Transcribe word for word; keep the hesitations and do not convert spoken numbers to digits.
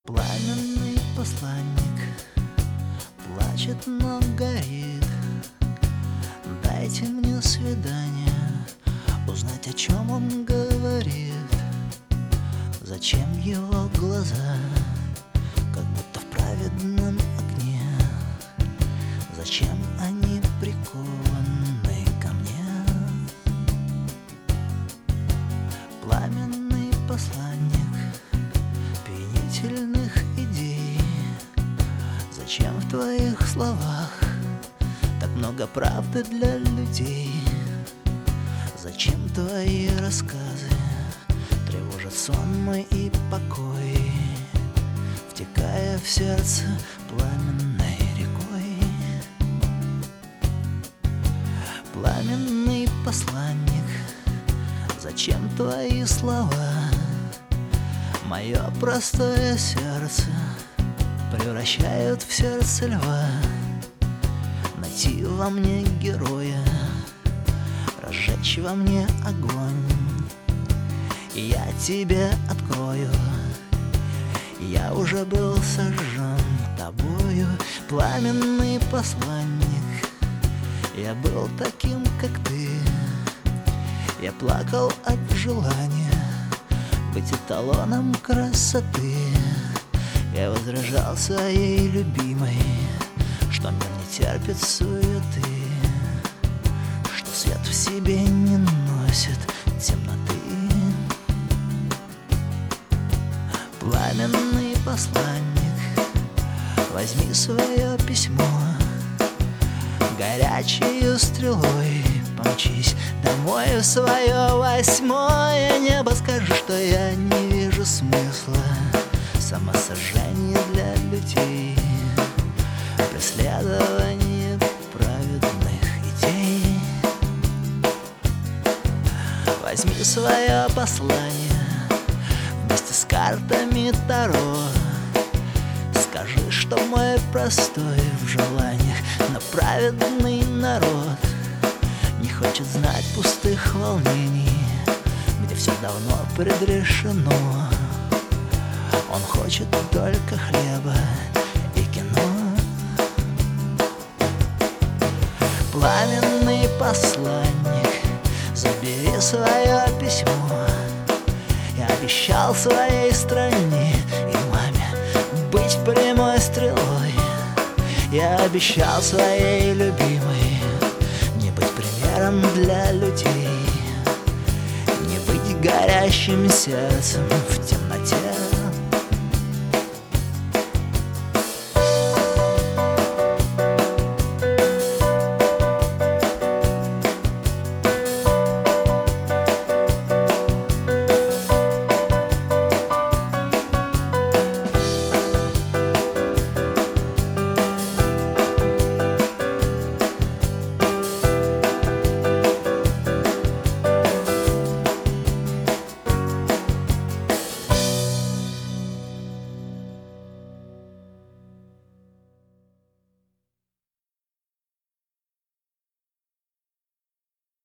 Пламенный посланник плачет, но горит. Дайте мне свидание, узнать, о чем он говорит. Зачем его глаза, как будто в праведном огне? Зачем они прикованы ко мне? Пламенный посланник пьянительных идей. Зачем в твоих словах так много правды для людей? Зачем твои рассказы тревожат сон мой и покой, втекая в сердце пламенной рекой? Пламенный посланник, зачем твои слова? Мое простое сердце превращают в сердце льва. Найти во мне героя, разжечь во мне огонь, и я тебе открою. Я уже был сожжен тобою, пламенный посланник. Я был таким, как ты. Я плакал от желания быть эталоном красоты. Я возражал своей любимой, что мир не терпит суеты, что свет в себе не носит темноты. Пламенный посланник, возьми свое письмо, горячей стрелой помчись домой в свое восьмое небо. Скажи, что я не вижу смысла самосожжения для людей, преследование праведных идей. Возьми свое послание вместе с картами Таро. Скажи, что мой простой в желаниях, но праведный народ не хочет знать пустых волнений, где все давно предрешено. Он хочет только хлеба и кино. Пламенный посланник, забери свое письмо. Я обещал своей стране и маме быть прямой стрелой. Я обещал своей любимой не быть примером для людей, не быть горящим сердцем в темноте.